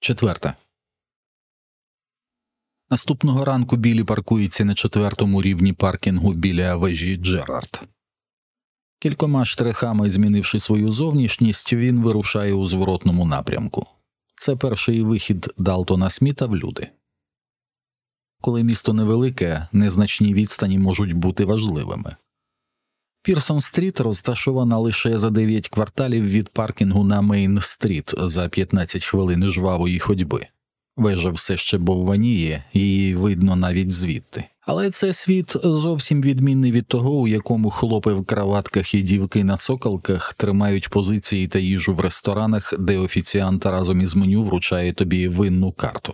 4. Наступного ранку Біллі паркується на 4-му рівні паркінгу біля вежі Джерард. Кількома штрихами змінивши свою зовнішність, він вирушає у зворотному напрямку. Це перший вихід Далтона Сміта в люди. Коли місто невелике, незначні відстані можуть бути важливими. Пірсон-стріт розташована лише за 9 кварталів від паркінгу на Мейн-стріт за 15 хвилин жвавої ходьби. Вежа все ще бовваніє, її видно навіть звідти. Але це світ зовсім відмінний від того, у якому хлопи в краватках і дівки на цоколках тримають позиції та їжу в ресторанах, де офіціант разом із меню вручає тобі винну карту.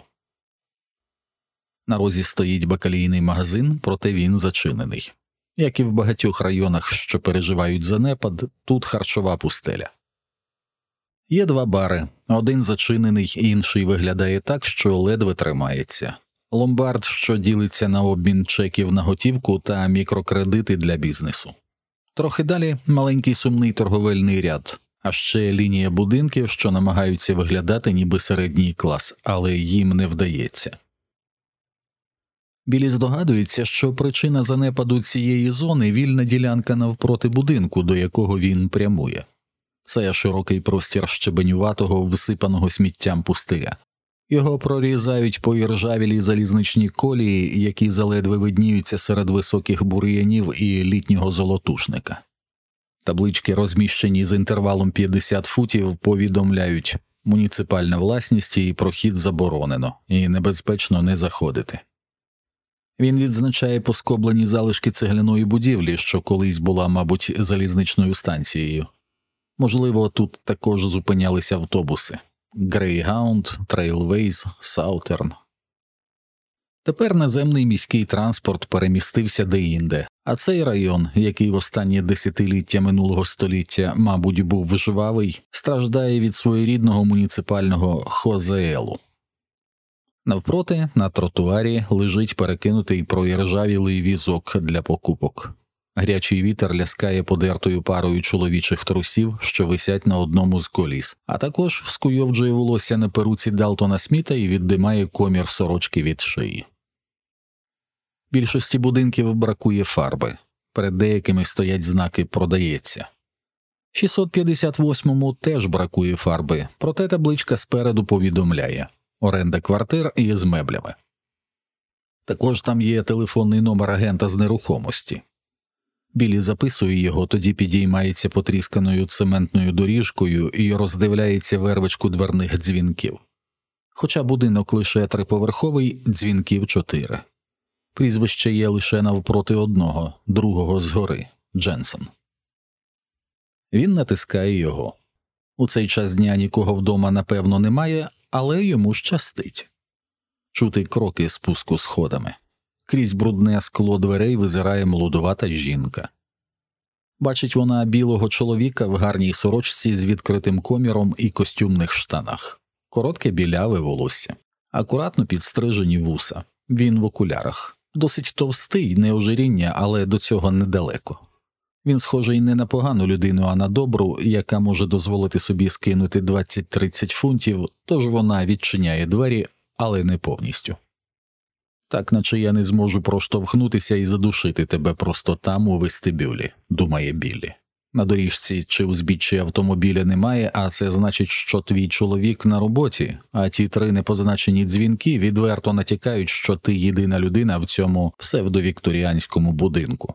На розі стоїть бакалійний магазин, проте він зачинений. Як і в багатьох районах, що переживають занепад, тут харчова пустеля. Є 2 бари, один зачинений, інший виглядає так, що ледве тримається. Ломбард, що ділиться на обмін чеків на готівку та мікрокредити для бізнесу. Трохи далі маленький сумний торговельний ряд, а ще лінія будинків, що намагаються виглядати ніби середній клас, але їм не вдається. Біллі здогадується, що причина занепаду цієї зони – вільна ділянка навпроти будинку, до якого він прямує. Це широкий простір щебенюватого, всипаного сміттям пустиря. Його прорізають поіржавілі залізничні колії, які заледве видніються серед високих бур'янів і літнього золотушника. Таблички, розміщені з інтервалом 50 футів, повідомляють «Муніципальна власність і прохід заборонено, і небезпечно не заходити». Він відзначає поскоблені залишки цегляної будівлі, що колись була, мабуть, залізничною станцією. Можливо, тут також зупинялися автобуси – Greyhound, Trailways, Southern. Тепер наземний міський транспорт перемістився деінде, а цей район, який в останні десятиліття минулого століття, мабуть, був жвавий, страждає від своєрідного муніципального хозеелу. Навпроти, на тротуарі, лежить перекинутий проіржавілий візок для покупок. Гарячий вітер ляскає подертою парою чоловічих трусів, що висять на одному з коліс, а також скуйовджує волосся на перуці Далтона Сміта і віддимає комір сорочки від шиї. Більшості будинків бракує фарби, перед деякими стоять знаки «Продається». 658-му теж бракує фарби, проте табличка спереду повідомляє «Оренда квартир із меблями». Також там є телефонний номер агента з нерухомості. Біллі записує його, тоді підіймається потрісканою цементною доріжкою і роздивляється вервичку дверних дзвінків. Хоча будинок лише 3-поверховий, дзвінків 4. Прізвище є лише навпроти одного, другого згори – Дженсен. Він натискає його. У цей час дня нікого вдома, напевно, немає, але йому щастить. Чути кроки спуску сходами. Крізь брудне скло дверей визирає молодувата жінка. Бачить вона білого чоловіка в гарній сорочці з відкритим коміром і костюмних штанах. Коротке біляве волосся. Акуратно підстрижені вуса. Він в окулярах. Досить товстий, не ожиріння, але до цього недалеко. Він схожий не на погану людину, а на добру, яка може дозволити собі скинути 20-30 фунтів, тож вона відчиняє двері, але не повністю. «Так, наче я не зможу проштовхнутися і задушити тебе просто там, у вестибюлі», – думає Біллі. На доріжці чи узбіччі автомобіля немає, а це значить, що твій чоловік на роботі, а ті 3 непозначені дзвінки відверто натякають, що ти єдина людина в цьому псевдовікторіанському будинку.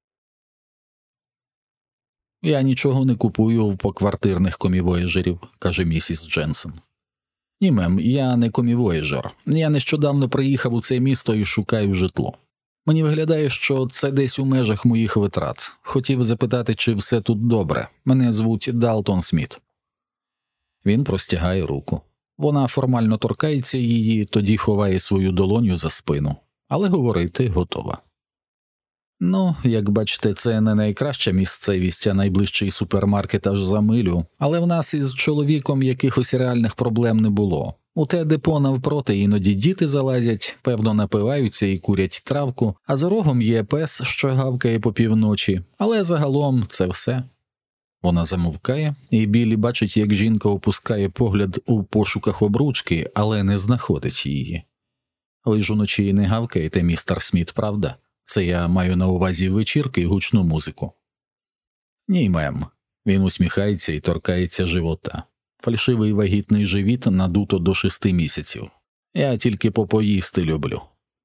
«Я нічого не купую в поквартирних комівояжерів», – каже місіс Дженсен. «Ні, мем, я не комівояжер. Я нещодавно приїхав у це місто і шукаю житло. Мені виглядає, що це десь у межах моїх витрат. Хотів запитати, чи все тут добре. Мене звуть Далтон Сміт». Він простягає руку. Вона формально торкається її, тоді ховає свою долоню за спину. Але говорити готова. «Ну, як бачите, це не найкраща місцевість, а найближчий супермаркет аж за милю, але в нас із чоловіком якихось реальних проблем не було. У те депо навпроти іноді діти залазять, певно напиваються і курять травку, а за рогом є пес, що гавкає по півночі, але загалом це все». Вона замовкає, і Біллі бачить, як жінка опускає погляд у пошуках обручки, але не знаходить її. Ви ж уночі не гавкаєте, містер Сміт, правда? Це я маю на увазі вечірки і гучну музику. Ні, мем. Він усміхається і торкається живота. Фальшивий вагітний живіт надуто до 6 місяців. Я тільки попоїсти люблю.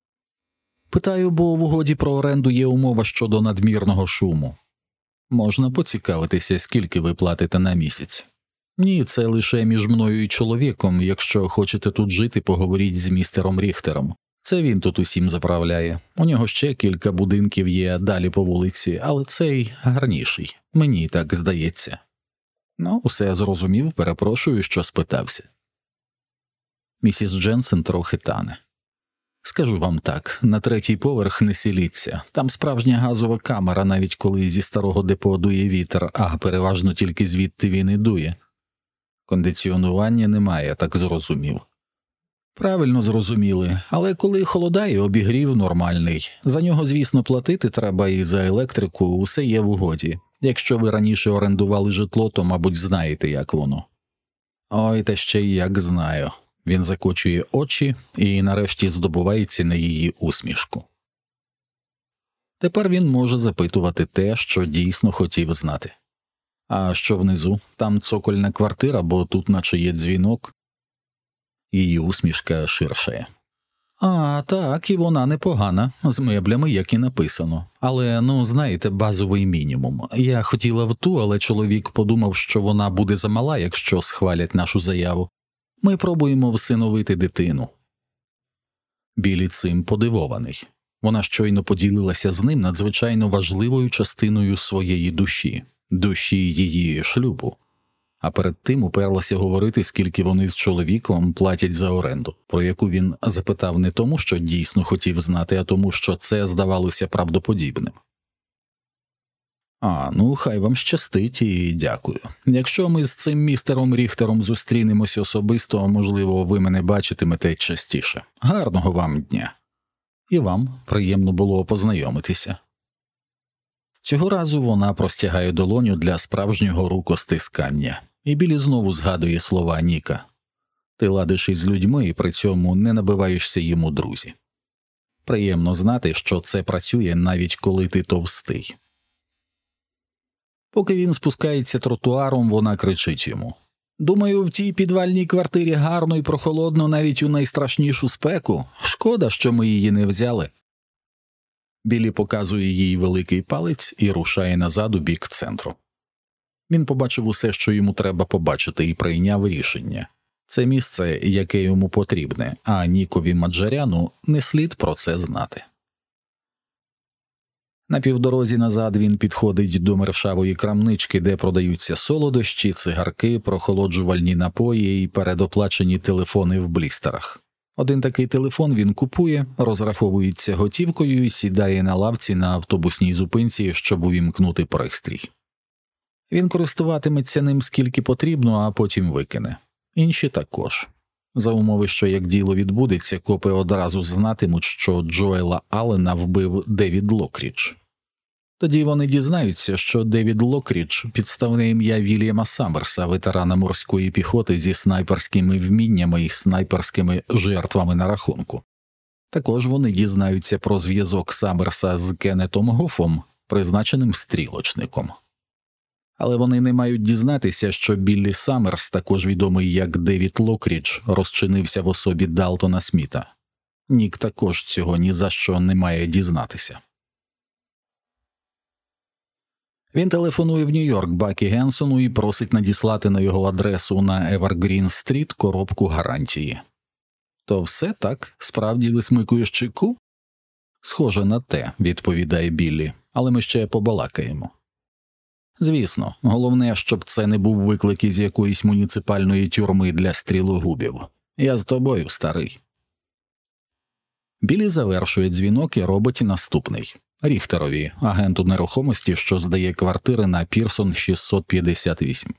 Питаю, бо в угоді про оренду є умова щодо надмірного шуму. Можна поцікавитися, скільки ви платите на місяць? Ні, це лише між мною і чоловіком. Якщо хочете тут жити, поговоріть з містером Ріхтером. Це він тут усім заправляє. У нього ще кілька будинків є далі по вулиці, але цей гарніший. Мені так здається. Ну, все зрозумів, перепрошую, що спитався. Місіс Дженсен трохи тане. Скажу вам так, на 3-й поверх не сіліться. Там справжня газова камера, навіть коли зі старого депо дує вітер, а переважно тільки звідти він і дує. Кондиціонування немає, так зрозумів. Правильно зрозуміли, але коли холодає, обігрів нормальний. За нього, звісно, платити треба, і за електрику усе є в угоді. Якщо ви раніше орендували житло, то, мабуть, знаєте, як воно. Ой, та ще й як знаю. Він закочує очі і нарешті здобувається на її усмішку. Тепер він може запитувати те, що дійсно хотів знати. А що внизу? Там цокольна квартира, бо тут наче є дзвінок. Її усмішка ширшає. А, так, і вона непогана, з меблями, як і написано. Але, ну, знаєте, базовий мінімум. Я хотіла в ту, але чоловік подумав, що вона буде замала, якщо схвалять нашу заяву. Ми пробуємо всиновити дитину. Біллі цим подивований. Вона щойно поділилася з ним надзвичайно важливою частиною своєї душі її шлюбу. А перед тим уперлася говорити, скільки вони з чоловіком платять за оренду, про яку він запитав не тому, що дійсно хотів знати, а тому, що це здавалося правдоподібним. А, ну, хай вам щастить і дякую. Якщо ми з цим містером Ріхтером зустрінемось особисто, можливо, ви мене бачитимете частіше. Гарного вам дня. І вам приємно було познайомитися. Цього разу вона простягає долоню для справжнього рукостискання, і Біллі знову згадує слова Ніка. Ти ладиш із людьми і при цьому не набиваєшся їм у друзі. Приємно знати, що це працює навіть коли ти товстий. Поки він спускається тротуаром, вона кричить йому. «Думаю, в тій підвальній квартирі гарно і прохолодно навіть у найстрашнішу спеку. Шкода, що ми її не взяли». Біллі показує їй великий палець і рушає назад у бік центру. Він побачив усе, що йому треба побачити, і прийняв рішення. Це місце, яке йому потрібне, а Нікові Маджаряну не слід про це знати. На півдорозі назад він підходить до мершавої крамнички, де продаються солодощі, цигарки, прохолоджувальні напої і передоплачені телефони в блістерах. Один такий телефон він купує, розраховується готівкою і сідає на лавці на автобусній зупинці, щоб увімкнути пристрій. Він користуватиметься ним скільки потрібно, а потім викине. Інші також. За умови, що як діло відбудеться, копи одразу знатимуть, що Джоела Аллена вбив Девід Локрідж. Тоді вони дізнаються, що Девід Локрідж – підставне ім'я Вільяма Саммерса, ветерана морської піхоти зі снайперськими вміннями і снайперськими жертвами на рахунку. Також вони дізнаються про зв'язок Саммерса з Кеннетом Гофом, призначеним стрілочником. Але вони не мають дізнатися, що Біллі Саммерс, також відомий як Девід Локрідж, розчинився в особі Далтона Сміта. Нік також цього ні за що не має дізнатися. Він телефонує в Нью-Йорк Бакі Генсону і просить надіслати на його адресу на Евергрін-стріт коробку гарантії. То все так? Справді висмикуєш чеку? Схоже на те, відповідає Біллі, але ми ще побалакаємо. Звісно, головне, щоб це не був виклик із якоїсь муніципальної тюрми для стрілогубів. Я з тобою, старий. Біллі завершує дзвінок і робить наступний. Ріхтерові, агенту нерухомості, що здає квартири на Пірсон 658.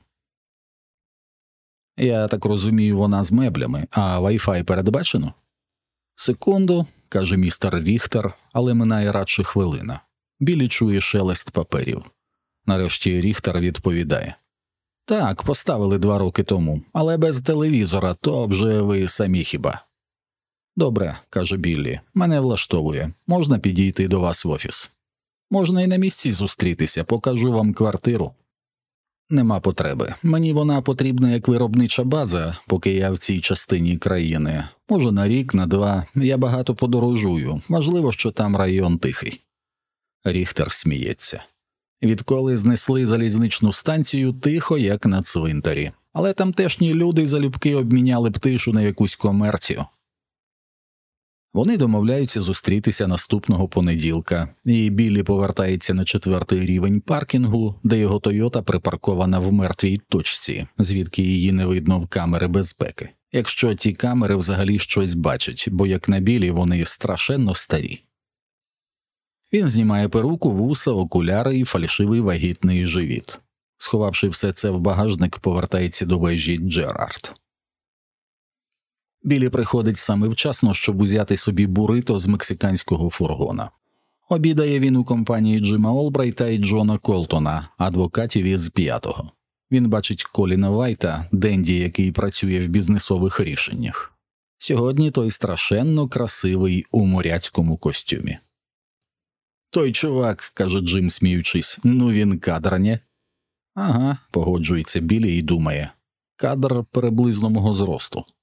Я так розумію, вона з меблями, а Wi-Fi передбачено? Секунду, каже містер Ріхтер, але минає радше хвилина. Біллі чує шелест паперів. Нарешті Ріхтер відповідає. Так, поставили 2 роки тому, але без телевізора, то вже ви самі хіба. Добре, каже Біллі, мене влаштовує, можна підійти до вас в офіс. Можна і на місці зустрітися, покажу вам квартиру. Нема потреби, мені вона потрібна як виробнича база, поки я в цій частині країни. Може на рік, на 2, я багато подорожую, важливо, що там район тихий. Ріхтер сміється. Відколи знесли залізничну станцію, тихо, як на цвинтарі. Але тамтешні люди залюбки обміняли б тишу на якусь комерцію. Вони домовляються зустрітися наступного понеділка, і Біллі повертається на 4-й рівень паркінгу, де його Тойота припаркована в мертвій точці, звідки її не видно в камери безпеки. Якщо ті камери взагалі щось бачать, бо як на Біллі вони страшенно старі. Він знімає перуку, вуса, окуляри і фальшивий вагітний живіт. Сховавши все це в багажник, повертається до вежі Джерард. Біллі приходить саме вчасно, щоб узяти собі бурито з мексиканського фургона. Обідає він у компанії Джима Олбрайта і Джона Колтона, адвокатів із 5-го. Він бачить Коліна Вайта, денді, який працює в бізнесових рішеннях. Сьогодні той страшенно красивий у моряцькому костюмі. «Той чувак», – каже Джим, сміючись, – «ну він кадр, не?» «Ага», – погоджується Біллі і думає. «Кадр приблизно мого зросту».